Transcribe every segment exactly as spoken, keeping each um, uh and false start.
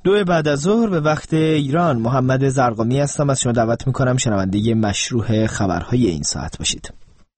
دو بعد از ظهر به وقت ایران. محمد زرقامی هستم. از شما دعوت میکنم شنونده مشروع خبرهای این ساعت باشید.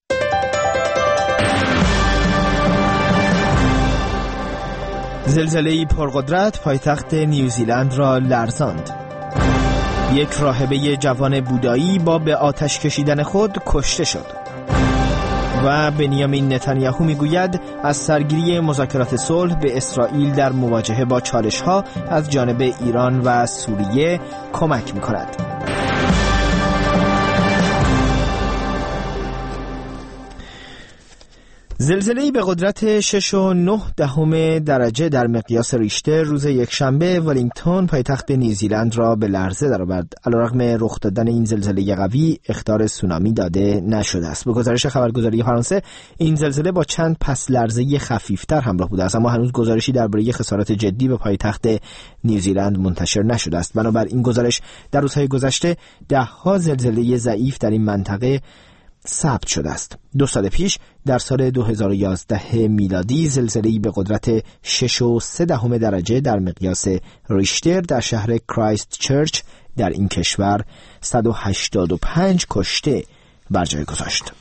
زلزله‌ای پرقدرت پایتخت نیوزیلند را لرزاند. یک راهبه جوان بودایی با به آتش کشیدن خود کشته شد. و بنیامین نتانیاهو میگوید از سرگیری مذاکرات صلح به اسرائیل در مواجهه با چالش‌ها از جانب ایران و سوریه کمک می‌کند. زلزله‌ای به قدرت شش و نه دهم درجه در مقیاس ریشتر روز یکشنبه ولینگتون پایتخت نیوزیلند را به لرزه درآورد. علیرغم رخ دادن این زلزله قوی اخطار سونامی داده نشده است. به گزارش خبرگزاری فرانسه این زلزله با چند پس لرزه خفیفتر همراه بوده است، اما هنوز گزارشی درباره خسارات جدی به پایتخت نیوزیلند منتشر نشده است. بنابر این گزارش در روزهای گذشته ده ها زلزله ضعیف در این منطقه ثبت شده است. دو سال پیش در سال دو هزار و یازده میلادی زلزله‌ای به قدرت شش و سه دهم درجه در مقیاس ریشتر در شهر کرایست چرچ در این کشور صد و هشتاد و پنج کشته بر جای گذاشت.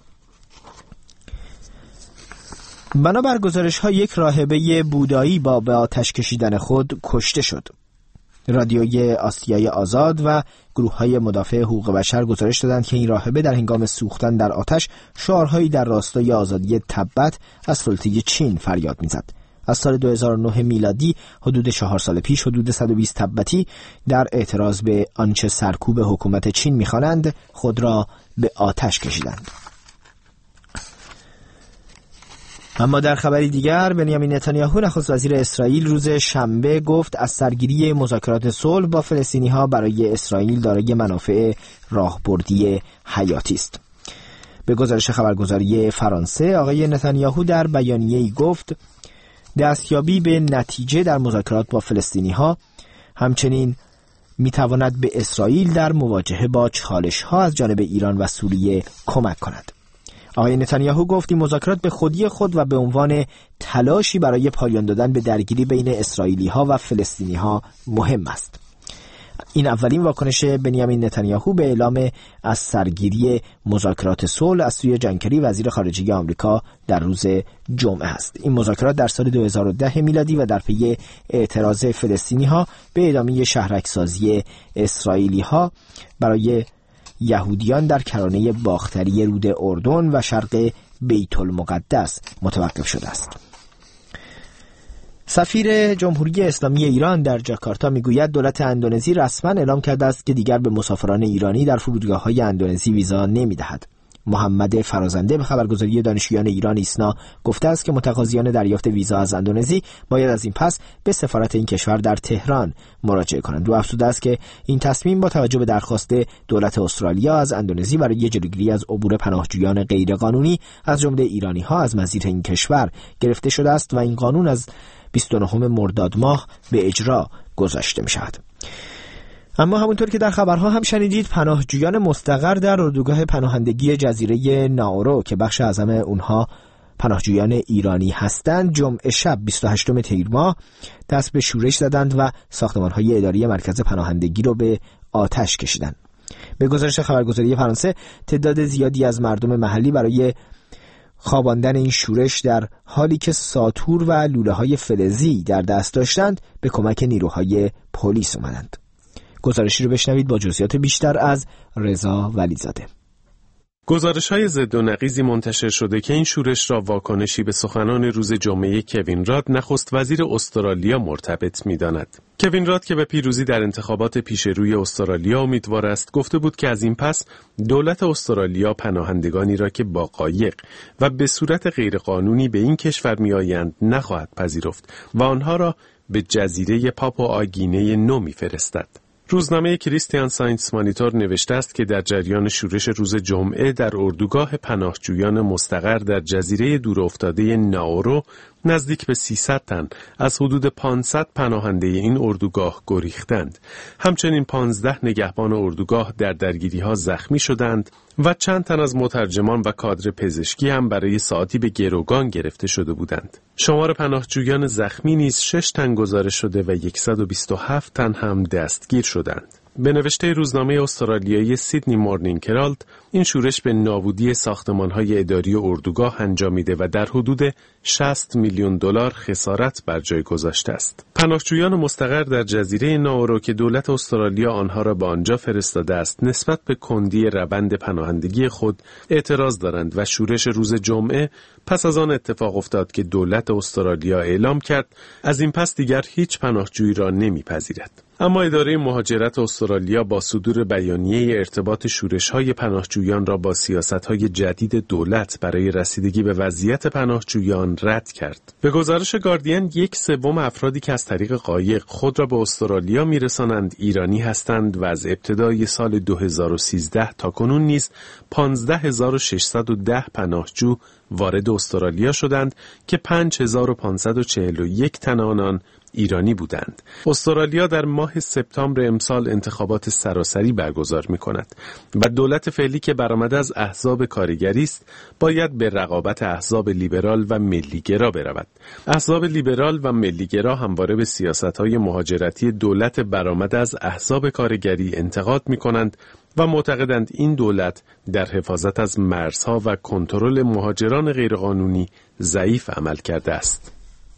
بنابر گزارش‌ها یک راهبه بودایی با به آتش کشیدن خود کشته شد. رادیوی آسیای آزاد و گروه‌های مدافع حقوق بشر گزارش دادند که این راهبه در هنگام سوختن در آتش شعارهایی در راستای آزادی تبت از سلطه چین فریاد می‌زد. از سال دو هزار و نه میلادی حدود چهار سال پیش حدود صد و بیست تبتی در اعتراض به آنچه سرکوب حکومت چین می‌خوانند خود را به آتش کشیدند. اما در خبری دیگر بنیامین نتانیاهو نخست وزیر اسرائیل روز شنبه گفت از سرگیری مذاکرات صلح با فلسطینی‌ها برای اسرائیل دارای منافع راهبردی حیاتی است. به گزارش خبرگزاری فرانسه آقای نتانیاهو در بیانیه‌ای گفت دستیابی به نتیجه در مذاکرات با فلسطینی‌ها همچنین می‌تواند به اسرائیل در مواجهه با چالش‌ها از جانب ایران و سوریه کمک کند. آقای نتانیاهو گفت این مذاکرات به خودی خود و به عنوان تلاشی برای پایان دادن به درگیری بین اسرائیلی‌ها و فلسطینی‌ها مهم است. این اولین واکنش بنیامین نتانیاهو به اعلام از سرگیری مذاکرات صلح از سوی جان کری وزیر خارجه آمریکا در روز جمعه است. این مذاکرات در سال دو هزار و ده میلادی و در پی اعتراض فلسطینی‌ها به ادامه شهرک‌سازی اسرائیلی‌ها برای یهودیان در کرانه باختری رود اردن و شرق بیت المقدس متوقف شده است. سفیر جمهوری اسلامی ایران در جاکارتا میگوید دولت اندونزی رسما اعلام کرده است که دیگر به مسافران ایرانی در فرودگاه‌های اندونزی ویزا نمی‌دهد. محمد فرازنده به خبرگزاری دانشجویان ایران ایسنا گفته است که متقاضیان دریافت ویزا از اندونزی باید از این پس به سفارت این کشور در تهران مراجعه کنند. او افزوده است که این تصمیم با توجه به درخواست دولت استرالیا از اندونزی برای جلوگیری از عبور پناهجویان غیرقانونی از جمله ایرانی‌ها از مسیر این کشور گرفته شده است و این قانون از بیست و نهم مرداد ماه به اجرا گذاشته می‌شود. اما همونطور که در خبرها هم شنیدید پناهجویان مستقر در اردوگاه پناهندگی جزیره ناورو که بخش اعظم اونها پناهجویان ایرانی هستند جمعه شب بیست و هشتم تیر ماه دست به شورش زدند و ساختمان‌های اداری مرکز پناهندگی رو به آتش کشیدند. به گزارش خبرگزاری فرانسه تعداد زیادی از مردم محلی برای خواباندن این شورش در حالی که ساطور و لوله‌های فلزی در دست داشتند به کمک نیروهای پلیس اومدند. گزارشی رو بشنوید با جزئیات بیشتر از رضا ولیزاده. گزارش‌های ضد و نقیضی منتشر شده که این شورش را واکنشی به سخنان روز جمعه کوین راد نخست وزیر استرالیا مرتبط می‌داند. کوین راد که به پیروزی در انتخابات پیش روی استرالیا امیدوار است گفته بود که از این پس دولت استرالیا پناهندگانی را که با قایق و به صورت غیرقانونی به این کشور می‌آیند نخواهد پذیرفت و آنها را به جزیره پاپوا گینه نو می‌فرستد. روزنامه کریستیان ساینس مانیتور نوشته است که در جریان شورش روز جمعه در اردوگاه پناهجویان مستقر در جزیره دورافتاده ناورو نزدیک به سیصد تن از حدود پانصد پناهنده این اردوگاه گریختند. همچنین پانزده نگهبان اردوگاه در درگیری‌ها زخمی شدند و چند تن از مترجمان و کادر پزشکی هم برای ساعتی به گروگان گرفته شده بودند. شمار پناهجویان زخمی نیز شش تن گزارش شده و صد و بیست و هفت تن هم دستگیر شدند. به نوشته روزنامه استرالیایی سیدنی مورنینگ هرالد، این شورش به نابودی ساختمان‌های اداری اردوگاه انجامیده و در حدود شصت میلیون دلار خسارت بر جای گذاشته است. پناهجویان مستقر در جزیره ناورو که دولت استرالیا آنها را به آنجا فرستاده است، نسبت به کندی روند پناهندگی خود اعتراض دارند و شورش روز جمعه پس از آن اتفاق افتاد که دولت استرالیا اعلام کرد از این پس دیگر هیچ پناهجویی را نمیپذیرد. اما اداره مهاجرت استرالیا با صدور بیانیه ارتباط شورش‌های پناهجویان را با سیاست‌های جدید دولت برای رسیدگی به وضعیت پناهجویان رد کرد. به گزارش گاردین، یک سوم افرادی که از طریق قایق خود را به استرالیا میرسانند ایرانی هستند و از ابتدای سال دو هزار و سیزده تا کنون نیز پانزده هزار و ششصد و ده پناهجو وارد استرالیا شدند که پنج هزار و پانصد و چهل و یک تن آنان ایرانی بودند. استرالیا در ماه سپتامبر امسال انتخابات سراسری برگزار می کند و دولت فعلی که برآمده از احزاب کارگری است باید به رقابت احزاب لیبرال و ملیگرا برود. احزاب لیبرال و ملیگرا همواره به سیاست‌های مهاجرتی دولت برآمده از احزاب کارگری انتقاد می کنند و معتقدند این دولت در حفاظت از مرزها و کنترل مهاجران غیرقانونی ضعیف عمل کرده است.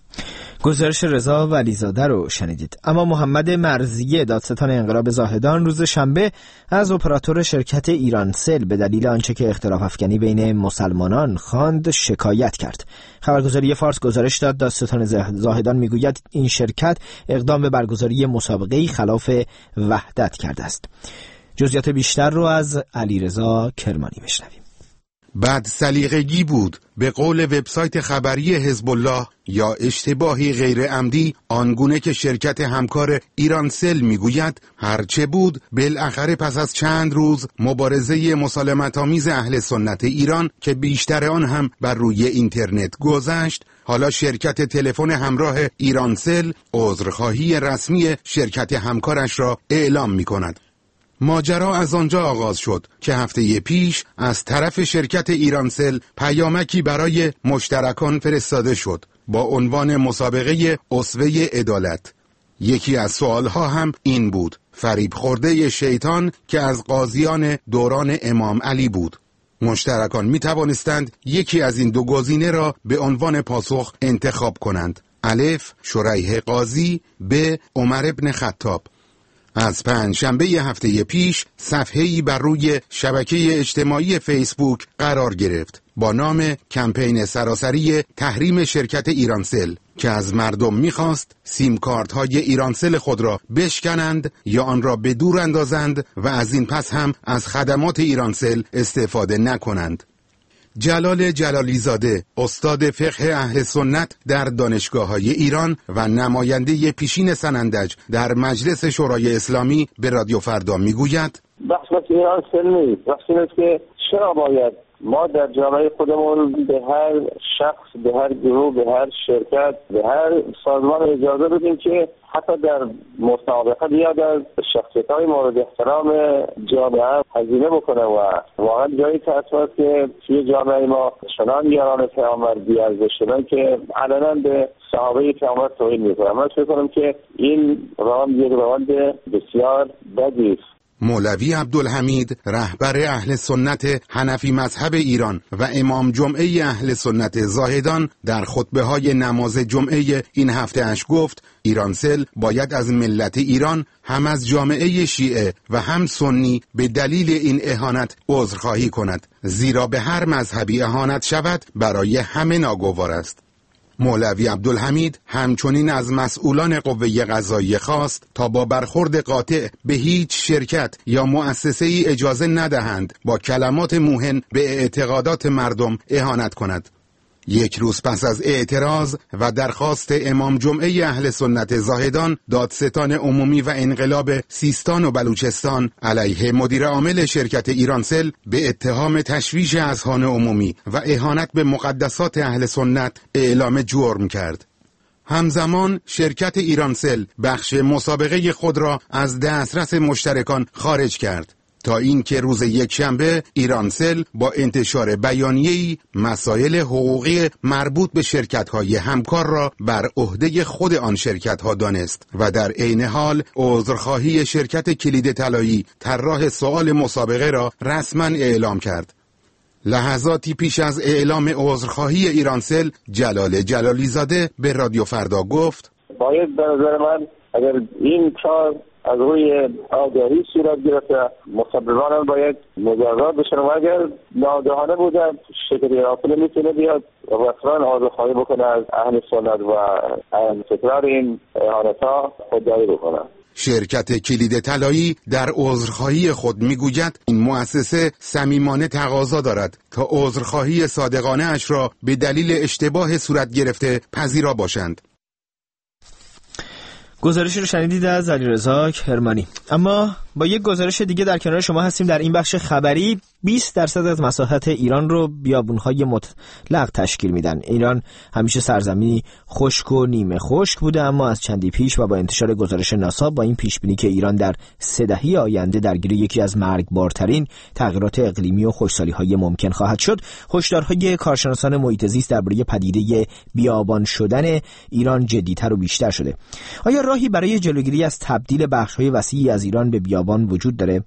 گزارش رضا ولیزاده رو شنیدید. اما محمد مرزیه، دادستان انقلاب زاهدان، روز شنبه از اپراتور شرکت ایرانسل به دلیل آنچه که اختلاف افکنی بین مسلمانان خواند شکایت کرد. خبرگزاری فارس گزارش داد دادستان زاهدان میگوید این شرکت اقدام به برگزاری مسابقه‌ای خلاف وحدت کرده است. جزئیات بیشتر رو از علیرضا کرمانی بشنویم. بد سلیقگی بود به قول وبسایت خبری حزب الله یا اشتباهی غیر عمدی، آنگونه که شرکت همکار ایرانسل میگوید هرچه بود بالاخره پس از چند روز مبارزه مسالمت‌آمیز اهل سنت ایران که بیشتر آن هم بر روی اینترنت گذشت، حالا شرکت تلفن همراه ایرانسل عذرخواهی رسمی شرکت همکارش را اعلام می‌کند. ماجرا از آنجا آغاز شد که هفته پیش از طرف شرکت ایرانسل پیامکی برای مشترکان فرستاده شد با عنوان مسابقه اسوه عدالت. یکی از سوالها هم این بود: فریب خورده شیطان که از قاضیان دوران امام علی بود. مشترکان می توانستند یکی از این دو گزینه را به عنوان پاسخ انتخاب کنند: الف شریح قاضی، ب عمر بن خطاب. از پنجشنبه هفته پیش صفحه‌ای بر روی شبکه اجتماعی فیسبوک قرار گرفت با نام کمپین سراسری تحریم شرکت ایرانسل که از مردم می‌خواست سیم کارت‌های ایرانسل خود را بشکنند یا آن را به دور اندازند و از این پس هم از خدمات ایرانسل استفاده نکنند. جلال جلالی زاده، استاد فقه اهل سنت در دانشگاه‌های ایران و نماینده پیشین سنندج در مجلس شورای اسلامی به رادیو فردا میگوید: بحث ایرانسل نیست، بحث اینه که چرا باید ما در جامعه خودمون به هر شخص، به هر گروه، به هر شرکت، به هر سازمان اجازه بدیم که حتی در مسابقه بیاد از شخصیت‌های مورد احترام جامعه هزینه بکنه و واقعا جایی تأسف که توی جامعه ما چنان یاران پیامبر بی‌ارزش شدن که علنا به صحابه پیامبر توهین می‌کنن. من فکر کنم که این روند یک روند بسیار بدی است. مولوی عبدالحمید، رهبر اهل سنت حنفی مذهب ایران و امام جمعه اهل سنت زاهدان، در خطبه‌های نماز جمعه این هفته اش گفت ایرانسل باید از ملت ایران، هم از جامعه شیعه و هم سنی، به دلیل این اهانت عذرخواهی کند، زیرا به هر مذهبی اهانت شود برای همه ناگوار است. مولوی عبدالحمید همچنین از مسئولان قوه قضاییه خواست تا با برخورد قاطع به هیچ شرکت یا مؤسسه‌ای اجازه ندهند با کلمات موهن به اعتقادات مردم اهانت کند. یک روز پس از اعتراض و درخواست امام جمعه اهل سنت زاهدان، دادستان عمومی و انقلاب سیستان و بلوچستان علیه مدیر عامل شرکت ایرانسل به اتهام تشویش اذهان عمومی و اهانت به مقدسات اهل سنت اعلام جرم کرد. همزمان شرکت ایرانسل بخش مسابقه خود را از دسترس مشترکان خارج کرد تا اینکه روز یکشنبه ایرانسل با انتشار بیانیه‌ای مسائل حقوقی مربوط به شرکت‌های همکار را بر عهده خود آن شرکت‌ها دانست و در عین حال عذرخواهی شرکت کلید طلایی طراح سؤال مسابقه را رسما اعلام کرد. لحظاتی پیش از اعلام عذرخواهی ایرانسل، جلال جلالی زاده به رادیو فردا گفت: باید به نظر من اگر این کار از روی آگاهی صورت گرفته، مسببان باید مجازات بشن و اگر ناگهانه بودن شرکت ایرانسل میتونه بیاد و اصلا عذرخواهی بکنه از اهل سنت و از تکرار این اهانت‌ها خودداری بکنه. شرکت کلید طلایی در عذرخواهی خود میگوید این مؤسسه صمیمانه تقاضا دارد تا عذرخواهی صادقانه اش را به دلیل اشتباه صورت گرفته پذیرا باشند. گزارشی رو شنیدید از علیرضا کرمانی. اما با یک گزارش دیگه در کنار شما هستیم. در این بخش خبری بیست درصد از مساحت ایران رو بیابون‌های مطلق تشکیل میدن. ایران همیشه سرزمینی خشک و نیمه خشک بوده، اما از چندی پیش و با انتشار گزارش ناسا با این پیشبینی که ایران در سه دهه آینده درگیر یکی از مرگبارترین تغییرات اقلیمی و خشکسالی‌های ممکن خواهد شد، هشدارهای کارشناسان محیط زیست درباره پدیده بیابان شدن ایران جدی‌تر و بیشتر شده. آیا راهی برای جلوگیری از تبدیل بخش‌های وسیعی از ایران به بیابان وجود داره؟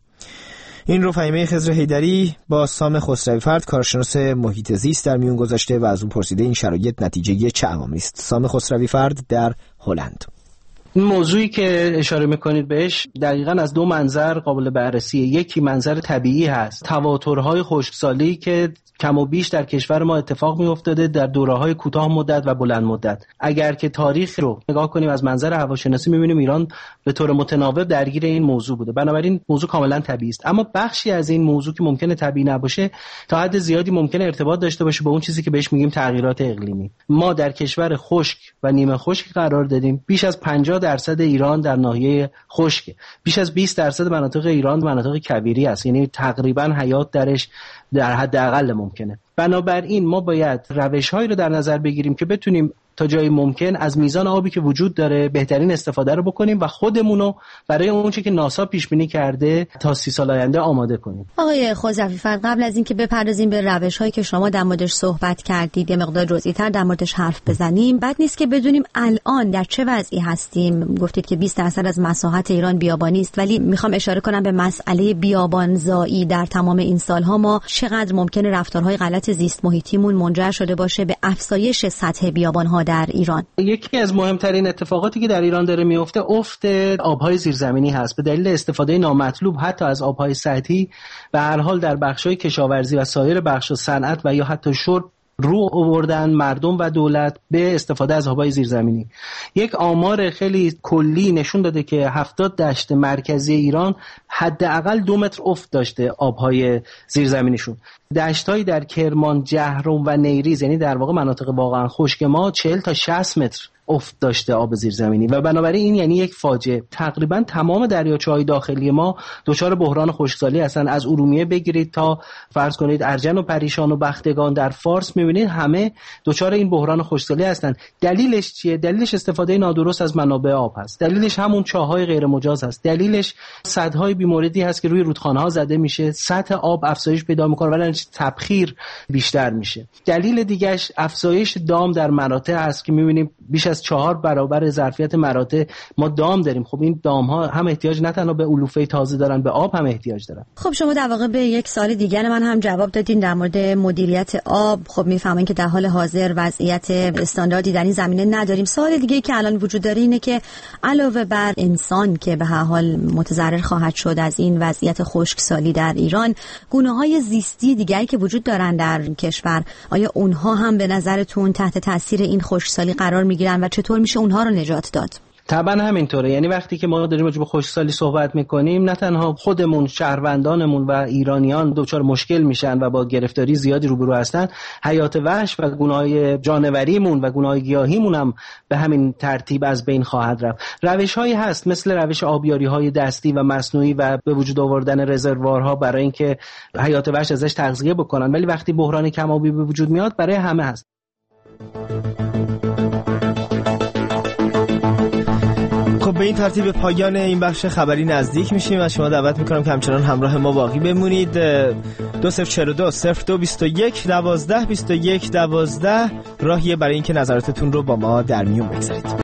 این رو فهیمه خضر حیدری با سام خسروی فرد کارشناس محیط زیست در میون گذاشته و از او پرسیده این شرایط نتیجه چه عواملی است. سام خسروی فرد در هلند. این موضوعی که اشاره میکنید بهش دقیقاً از دو منظر قابل بررسیه. یکی منظر طبیعی هست، تواترهای خشکسالی که کم و بیش در کشور ما اتفاق می افتاده در دوره‌های کوتاه مدت و بلند مدت. اگر که تاریخ رو نگاه کنیم از منظر هواشناسی می‌بینیم ایران به طور متناوب درگیر این موضوع بوده، بنابراین موضوع کاملا طبیعی است. اما بخشی از این موضوع که ممکنه طبیعی نباشه تا حد زیادی ممکنه ارتباط داشته باشه با اون چیزی که بهش میگیم تغییرات اقلیمی. ما در کشور خشک و نیمه خشک قرار دادیم. بیش از پنجاه درصد ایران در ناحیه خشک، بیش از بیست درصد مناطق ایران مناطق کویری است، یعنی تقریبا حیات درش در حد اقل ممکنه. بنابراین ما باید روش‌هایی رو در نظر بگیریم که بتونیم تا جایی ممکن از میزان آبی که وجود داره بهترین استفاده رو بکنیم و خودمونو برای اون چیزی که ناسا پیش بینی کرده تا سی سال آینده آماده کنیم. آقای خسروی فرد، قبل از اینکه بپردازیم به روش‌هایی که شما در موردش صحبت کردید یه مقدار جزئی‌تر در موردش حرف بزنیم. بد نیست که بدونیم الان در چه وضعی هستیم. گفتید که بیست درصد از مساحت ایران بیابانی است، ولی میخوام اشاره کنم به مسئله بیابانزایی. در تمام این سالها ما چقدر ممکنه رفتارهای غلط زیست محیطیمون منجر شده باشه به افزایش سطح بیابان‌ها در ایران؟ یکی از مهمترین اتفاقاتی که در ایران داره میفته افت آبهای زیرزمینی هست به دلیل استفاده نامطلوب حتی از آبهای سطحی. به هر حال در بخش‌های کشاورزی و سایر بخش صنعت و یا حتی شرب رو آوردن مردم و دولت به استفاده از آبهای زیرزمینی. یک آمار خیلی کلی نشون داده که هفتاد دشت مرکزی ایران حداقل دو متر افت داشته آبهای زیرزمینیشون. دشت‌هایی در کرمان، جهرم و نیریز، یعنی در واقع مناطق واقعا خشک ما، چهل تا شصت متر افت داشته آب زیرزمینی و بنابراین این یعنی یک فاجعه. تقریبا تمام دریاچه‌های داخلی ما دچار بحران خشکسالی هستن. از ارومیه بگیرید تا فرض کنید ارجن و پریشان و بختگان در فارس می‌بینید همه دچار این بحران خشکسالی هستن. دلیلش چیه؟ دلیلش استفاده نادرست از منابع آب هست. دلیلش همون چاه‌های غیر مجاز هست. دلیلش سدهای بیموردی هست که روی رودخانه‌ها زده میشه، سطح آب افزایش پیدا می‌کنه ولی تبخیر بیشتر میشه. دلیل دیگه‌اش افزایش دام در مراتع هست که می‌بینیم بیش از چهار برابر ظرفیت مراتع ما دام داریم. خب این دام ها هم احتیاج نه تنها به علوفه تازه دارن، به آب هم احتیاج دارن. خب شما در واقع به یک سال دیگر من هم جواب دادین در مورد مدیریت آب. خب میفهمین که در حال حاضر وضعیت استانداردی در این زمینه نداریم. سوال دیگه که الان وجود داره اینه که علاوه بر انسان که به هر حال متضرر خواهد شد از این وضعیت خشکسالی در ایران، گونه‌های زیستی دیگری که وجود دارن در کشور، آیا اونها هم به نظرتون تحت تاثیر این خشکسالی قرار میگیرن و چطور میشه اونها رو نجات داد؟ طبعا همینطوره. یعنی وقتی که ما داریم راجع به خشکسالی صحبت میکنیم، نه تنها خودمون، شهروندانمون و ایرانیان دچار مشکل میشن و با گرفتاری زیادی روبرو هستن، حیات وحش و گونه‌های جانوریمون و گونه‌های گیاهیمون هم به همین ترتیب از بین خواهد رفت. روش‌هایی هست مثل روش آبیاری‌های دستی و مصنوعی و به وجود آوردن رزروارها برای اینکه حیات وحش ازش تغذیه بکنن، ولی وقتی بحران کم‌آبی به وجود میاد برای همه هست. خب به این ترتیب پایان این بخش خبری نزدیک میشیم. از شما دعوت میکنم که همچنان همراه ما باقی بمونید. دو صفر چهار دو صفر دو بیست و یک دوازده بیست و یک دوازده راهیه برای اینکه نظراتتون رو با ما در میون بگذارید.